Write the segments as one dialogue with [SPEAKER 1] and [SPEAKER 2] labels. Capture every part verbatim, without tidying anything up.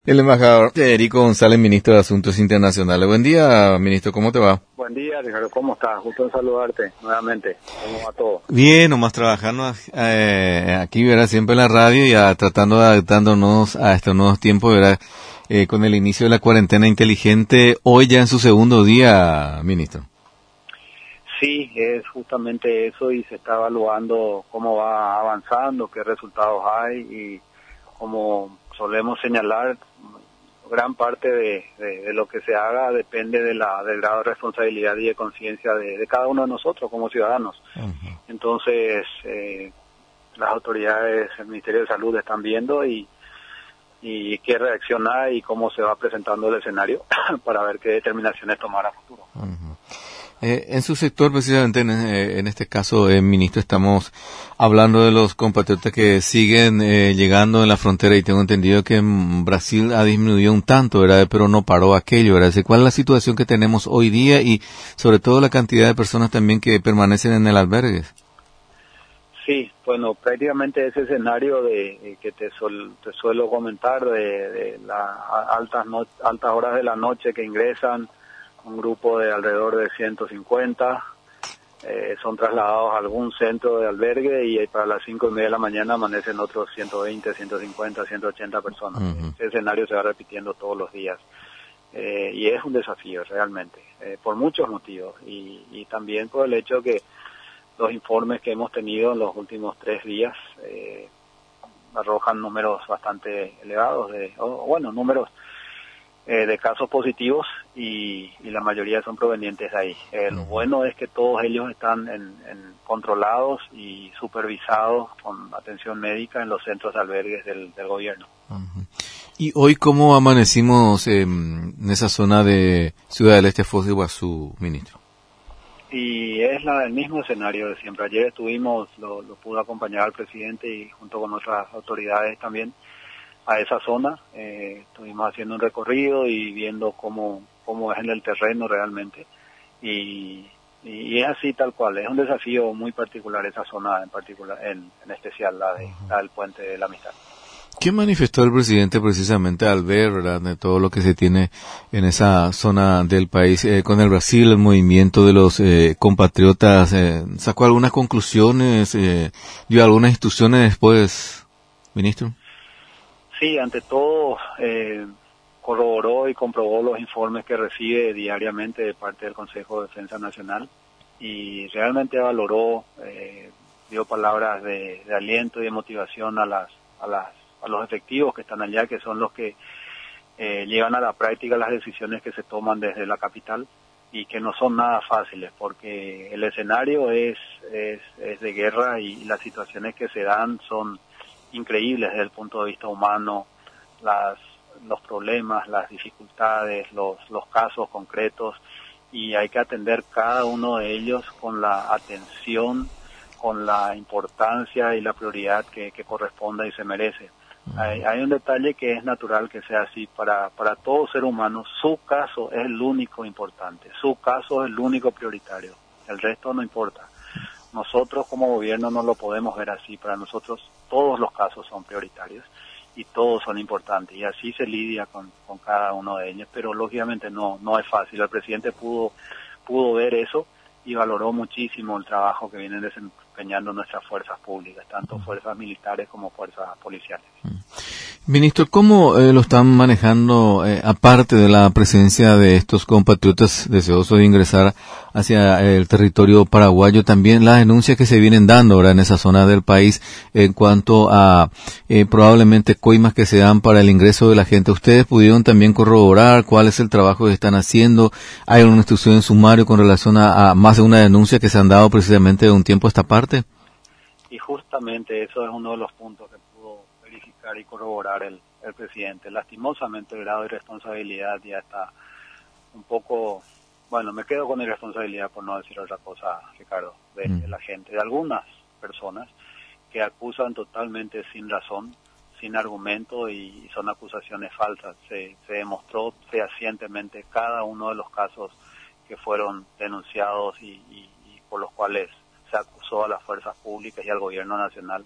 [SPEAKER 1] El embajador Federico González, ministro de Asuntos Internacionales. Buen día, ministro, ¿cómo te va?
[SPEAKER 2] Buen día, Ricardo, ¿cómo estás? Gusto en saludarte nuevamente. ¿Cómo va todo?
[SPEAKER 1] Bien, nomás trabajando eh, aquí, ¿verdad? Siempre en la radio y a, tratando de adaptándonos a estos nuevos tiempos, ¿verdad? Eh, con el inicio de la cuarentena inteligente, hoy ya en su segundo día, ministro.
[SPEAKER 2] Sí, es justamente eso y se está evaluando cómo va avanzando, qué resultados hay y como solemos señalar, gran parte de, de, de lo que se haga depende de la del grado de responsabilidad y de conciencia de, de cada uno de nosotros como ciudadanos. Uh-huh. Entonces, eh, las autoridades, el Ministerio de Salud están viendo y, y qué reacciona y cómo se va presentando el escenario para ver qué determinaciones tomar a futuro.
[SPEAKER 1] Uh-huh. Eh, en su sector, precisamente en, eh, en este caso, eh, ministro, estamos hablando de los compatriotas que siguen eh, llegando en la frontera y tengo entendido que en Brasil ha disminuido un tanto, ¿verdad? Pero no paró aquello, ¿verdad? ¿Cuál es la situación que tenemos hoy día y sobre todo la cantidad de personas también que permanecen en el albergue?
[SPEAKER 2] Sí, bueno, prácticamente ese escenario de eh, que te, sol, te suelo comentar de, de las altas, no, altas horas de la noche que ingresan, un grupo de alrededor de ciento cincuenta, eh, son trasladados a algún centro de albergue y para las cinco y media de la mañana amanecen otros ciento veinte, ciento cincuenta, ciento ochenta personas. Uh-huh. Ese escenario se va repitiendo todos los días eh, y es un desafío realmente, eh, por muchos motivos y, y también por el hecho que los informes que hemos tenido en los últimos tres días eh, arrojan números bastante elevados, de, o, bueno, números Eh, de casos positivos y, y la mayoría son provenientes de ahí. Eh, lo bueno es que todos ellos están en, en controlados y supervisados con atención médica en los centros de albergues del, del gobierno.
[SPEAKER 1] Uh-huh. ¿Y hoy cómo amanecimos eh, en esa zona de Ciudad del Este, Foz de Iguazú, ministro?
[SPEAKER 2] Y es la, el mismo escenario de siempre. Ayer estuvimos, lo, lo pudo acompañar al presidente y junto con otras autoridades también a esa zona, eh, estuvimos haciendo un recorrido y viendo cómo cómo es en el terreno realmente y, y es así tal cual, es un desafío muy particular esa zona en particular, en, en especial la, de, la del Puente de la Amistad.
[SPEAKER 1] ¿Qué manifestó el presidente precisamente al ver, ¿verdad?, de todo lo que se tiene en esa zona del país eh, con el Brasil, el movimiento de los eh, compatriotas? Eh, ¿Sacó algunas conclusiones? Eh, ¿Dio algunas instrucciones después, ministro?
[SPEAKER 2] Sí, ante todo eh, corroboró y comprobó los informes que recibe diariamente de parte del Consejo de Defensa Nacional y realmente valoró, eh, dio palabras de, de aliento y de motivación a las a las a los efectivos que están allá, que son los que eh, llevan a la práctica las decisiones que se toman desde la capital y que no son nada fáciles porque el escenario es es, es de guerra y las situaciones que se dan son increíbles desde el punto de vista humano, las los problemas, las dificultades, los los casos concretos y hay que atender cada uno de ellos con la atención, con la importancia y la prioridad que, que corresponda y se merece. Uh-huh. Hay, hay un detalle que es natural que sea así para para todo ser humano, su caso es el único importante, su caso es el único prioritario, el resto no importa. Nosotros como gobierno no lo podemos ver así, para nosotros todos los casos son prioritarios y todos son importantes y así se lidia con, con cada uno de ellos, pero lógicamente no no es fácil. El presidente pudo pudo ver eso y valoró muchísimo el trabajo que vienen desempeñando nuestras fuerzas públicas, tanto fuerzas militares como fuerzas policiales.
[SPEAKER 1] Ministro, ¿cómo eh, lo están manejando, eh, aparte de la presencia de estos compatriotas deseosos de ingresar hacia el territorio paraguayo, también las denuncias que se vienen dando ahora en esa zona del país en cuanto a eh, probablemente coimas que se dan para el ingreso de la gente? ¿Ustedes pudieron también corroborar cuál es el trabajo que están haciendo? ¿Hay una instrucción en sumario con relación a, a más de una denuncia que se han dado precisamente de un tiempo a esta parte?
[SPEAKER 2] Y justamente eso es uno de los puntos que pudo verificar y corroborar el, el presidente. Lastimosamente el grado de irresponsabilidad ya está un poco, bueno, me quedo con irresponsabilidad por no decir otra cosa, Ricardo, de, mm. de la gente, de algunas personas que acusan totalmente sin razón, sin argumento y son acusaciones falsas. Se, se demostró fehacientemente cada uno de los casos que fueron denunciados y, y, y por los cuales se acusó a las fuerzas públicas y al gobierno nacional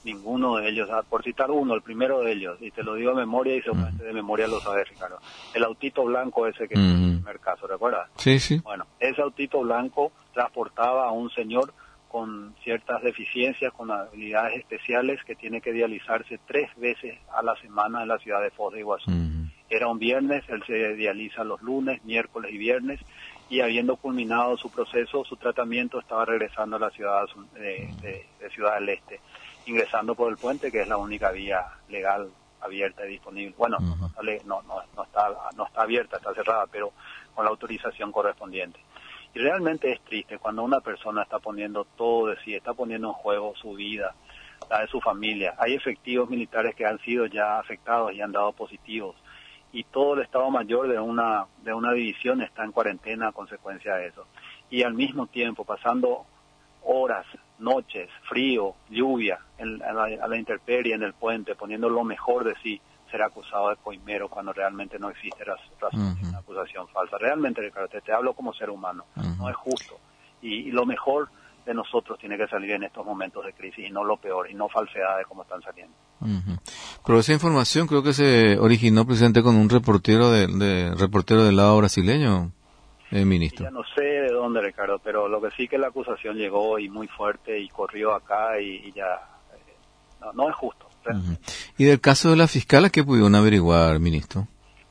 [SPEAKER 2] ninguno de ellos, por citar uno, el primero de ellos, y te lo digo de memoria y seguramente
[SPEAKER 1] uh-huh.
[SPEAKER 2] de memoria lo sabes, Ricardo, el autito blanco ese que uh-huh. es el primer caso, ¿recuerdas?
[SPEAKER 1] Sí, sí.
[SPEAKER 2] Bueno, ese autito blanco transportaba a un señor con ciertas deficiencias, con habilidades especiales, que tiene que dializarse tres veces a la semana en la ciudad de Foz de Iguazú. Uh-huh. Era un viernes, él se dializa los lunes, miércoles y viernes, y habiendo culminado su proceso, su tratamiento, estaba regresando a la ciudad de, de, de Ciudad del Este, ingresando por el puente, que es la única vía legal abierta y disponible. Bueno, uh-huh. no, no, no, no, está, no está abierta, está cerrada, pero con la autorización correspondiente. Y realmente es triste cuando una persona está poniendo todo de sí, está poniendo en juego su vida, la de su familia. Hay efectivos militares que han sido ya afectados y han dado positivos. Y todo el Estado Mayor de una de una división está en cuarentena a consecuencia de eso. Y al mismo tiempo, pasando horas, noches, frío, lluvia, en, a, la, a la intemperie en el puente, poniendo lo mejor de sí, ser acusado de coimero cuando realmente no existe razón, uh-huh. una acusación falsa. Realmente, Ricardo, te, te hablo como ser humano, uh-huh. no es justo. Y, y lo mejor de nosotros tiene que salir en estos momentos de crisis, y no lo peor, y no falsedades como están saliendo.
[SPEAKER 1] Uh-huh. Pero esa información creo que se originó precisamente con un reportero de, de reportero del lado brasileño, eh, ministro.
[SPEAKER 2] Ya no sé de dónde, Ricardo, pero lo que sí que la acusación llegó y muy fuerte y corrió acá y, y ya eh, no, no es justo.
[SPEAKER 1] Uh-huh. ¿Y del caso de la fiscala qué pudieron averiguar, ministro?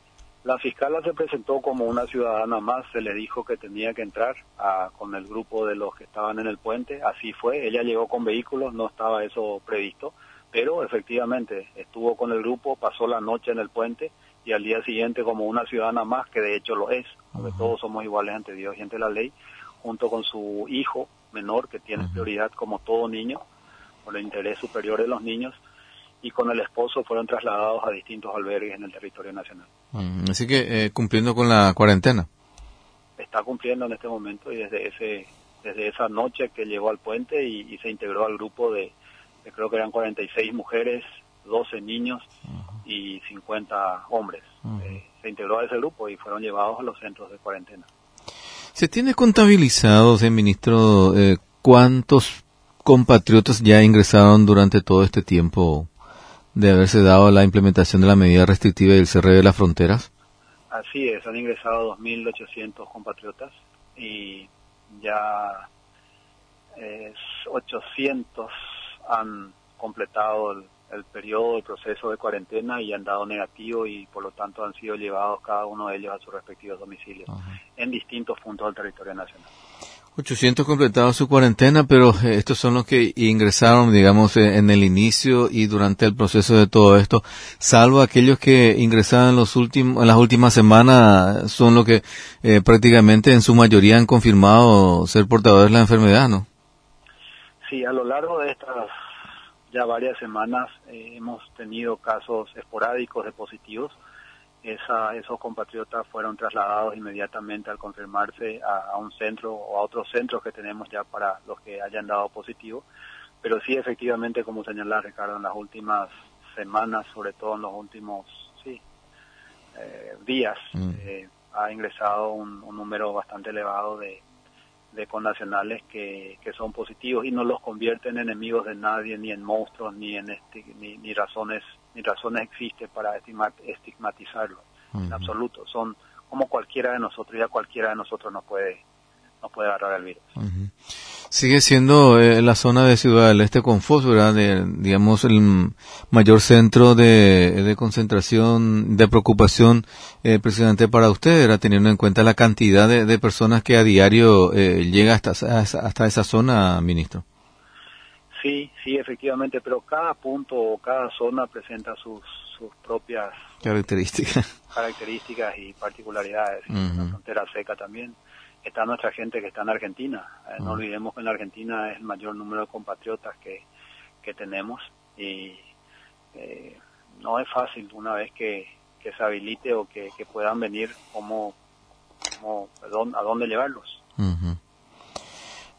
[SPEAKER 2] La fiscala se presentó como una ciudadana más, se le dijo que tenía que entrar a, con el grupo de los que estaban en el puente, así fue, ella llegó con vehículos, no estaba eso previsto, pero efectivamente estuvo con el grupo, pasó la noche en el puente y al día siguiente como una ciudadana más, que de hecho lo es, porque uh-huh. todos somos iguales ante Dios y ante la ley, junto con su hijo menor, que tiene uh-huh. prioridad como todo niño, por el interés superior de los niños, y con el esposo fueron trasladados a distintos albergues en el territorio nacional.
[SPEAKER 1] Uh-huh. Así que eh, cumpliendo con la cuarentena.
[SPEAKER 2] Está cumpliendo en este momento y desde ese desde esa noche que llegó al puente y, y se integró al grupo de, de creo que eran cuarenta y seis mujeres, doce niños uh-huh. y cincuenta hombres. Uh-huh. Eh, se integró a ese grupo y fueron llevados a los centros de cuarentena.
[SPEAKER 1] ¿Se tiene contabilizado, señor ministro, eh, cuántos compatriotas ya ingresaron durante todo este tiempo de haberse dado la implementación de la medida restrictiva y el cierre de las fronteras?
[SPEAKER 2] Así es, han ingresado dos mil ochocientos compatriotas y ya eh, ochocientos han completado el, el periodo, el proceso de cuarentena y han dado negativo y por lo tanto han sido llevados cada uno de ellos a sus respectivos domicilios uh-huh. en distintos puntos del territorio nacional.
[SPEAKER 1] ochocientos completados su cuarentena, pero eh, estos son los que ingresaron, digamos, eh, en el inicio y durante el proceso de todo esto, salvo aquellos que ingresaron en, los últimos, en las últimas semanas, son los que eh, prácticamente en su mayoría han confirmado ser portadores de la enfermedad, ¿no?
[SPEAKER 2] Sí, a lo largo de estas ya varias semanas eh, hemos tenido casos esporádicos de positivos. Esa, esos compatriotas fueron trasladados inmediatamente al confirmarse a, a un centro o a otros centros que tenemos ya para los que hayan dado positivo, pero sí efectivamente, como señalás, Ricardo, en las últimas semanas, sobre todo en los últimos sí eh, días, mm. eh, ha ingresado un, un número bastante elevado de, de connacionales que, que son positivos y no los convierte en enemigos de nadie, ni en monstruos, ni en esti, ni, ni razones ni razones existen para estigmatizarlos, uh-huh. en absoluto. Son como cualquiera de nosotros, ya cualquiera de nosotros nos puede nos puede agarrar el virus.
[SPEAKER 1] Uh-huh. Sigue siendo eh, la zona de Ciudad del Este con Foz, ¿verdad? De, digamos, el mayor centro de, de concentración, de preocupación, eh, precisamente para usted, ¿verdad? Teniendo en cuenta la cantidad de, de personas que a diario eh, llega hasta, hasta esa zona, ministro.
[SPEAKER 2] Sí, sí, efectivamente, pero cada punto o cada zona presenta sus, sus propias
[SPEAKER 1] características
[SPEAKER 2] características y particularidades. Uh-huh. La frontera seca también. Está nuestra gente que está en Argentina. Eh, uh-huh. No olvidemos que en la Argentina es el mayor número de compatriotas que, que tenemos y eh, no es fácil una vez que, que se habilite o que, que puedan venir, cómo, cómo, a dónde llevarlos.
[SPEAKER 1] Uh-huh.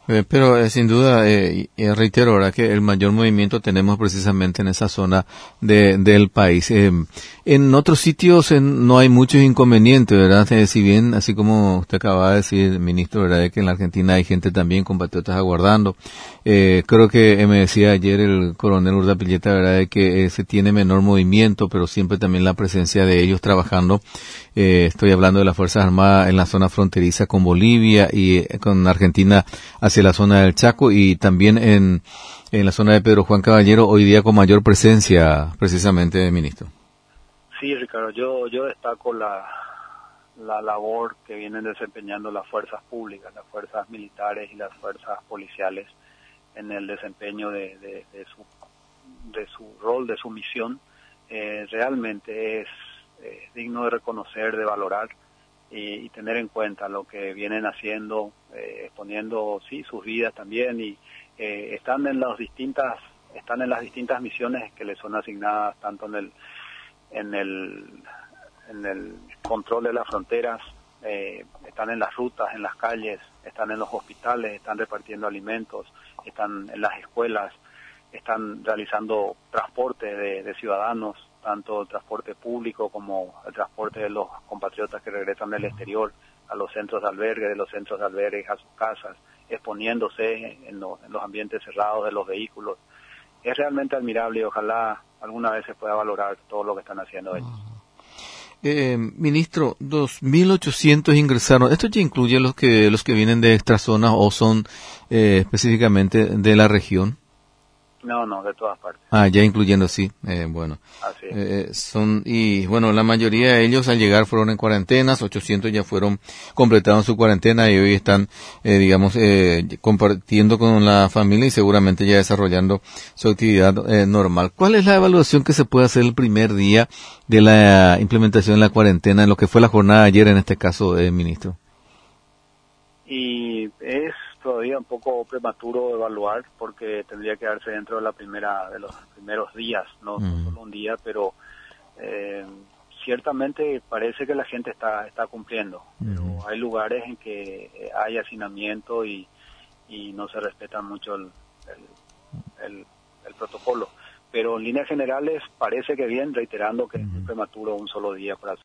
[SPEAKER 1] Eh, pero eh, sin duda, eh, eh, reitero, ahora que el mayor movimiento tenemos precisamente en esa zona de, del país. Eh, en otros sitios eh, no hay muchos inconvenientes, ¿verdad? Eh, si bien, así como usted acaba de decir, ministro, ¿verdad? De que en la Argentina hay gente también, compatriotas aguardando. Eh, creo que eh, me decía ayer el coronel Urdapilleta, ¿verdad? De que eh, se tiene menor movimiento, pero siempre también la presencia de ellos trabajando. Eh, estoy hablando de las Fuerzas Armadas en la zona fronteriza con Bolivia y eh, con Argentina hacia la zona del Chaco y también en, en la zona de Pedro Juan Caballero, hoy día con mayor presencia, precisamente, ministro.
[SPEAKER 2] Sí, Ricardo, yo, yo destaco la, la labor que vienen desempeñando las fuerzas públicas, las fuerzas militares y las fuerzas policiales en el desempeño de, de, de, su, de su rol, de su misión. Eh, realmente es eh, digno de reconocer, de valorar y, y tener en cuenta lo que vienen haciendo, eh, exponiendo sí sus vidas también y eh, están en las distintas están en las distintas misiones que les son asignadas tanto en el en el en el control de las fronteras, eh, están en las rutas, en las calles, están en los hospitales, están repartiendo alimentos, están en las escuelas, están realizando transporte de, de ciudadanos, tanto el transporte público como el transporte de los compatriotas que regresan del exterior a los centros de albergue, de los centros de albergue a sus casas, exponiéndose en, lo, en los ambientes cerrados de los vehículos. Es realmente admirable y ojalá alguna vez se pueda valorar todo lo que están haciendo ellos.
[SPEAKER 1] Eh, ministro, dos mil ochocientos ingresaron. ¿Esto ya incluye los que los que vienen de extra zonas o son eh, específicamente de la región?
[SPEAKER 2] No, no, de todas partes.
[SPEAKER 1] Ah, ya incluyendo, sí. Eh, bueno.
[SPEAKER 2] Así es.
[SPEAKER 1] Eh, son, y bueno, la mayoría de ellos al llegar fueron en cuarentenas, ochocientos ya fueron, completaron su cuarentena y hoy están, eh, digamos, eh, compartiendo con la familia y seguramente ya desarrollando su actividad eh, normal. ¿Cuál es la evaluación que se puede hacer el primer día de la implementación de la cuarentena, en lo que fue la jornada de ayer en este caso, eh, ministro?
[SPEAKER 2] Y es todavía un poco prematuro evaluar porque tendría que darse dentro de la primera de los primeros días, no, mm. no solo un día, pero eh, ciertamente parece que la gente está está cumpliendo, mm. pero hay lugares en que hay hacinamiento y, y no se respeta mucho el, el, el, el protocolo, pero en líneas generales parece que bien, reiterando que mm. es prematuro un solo día para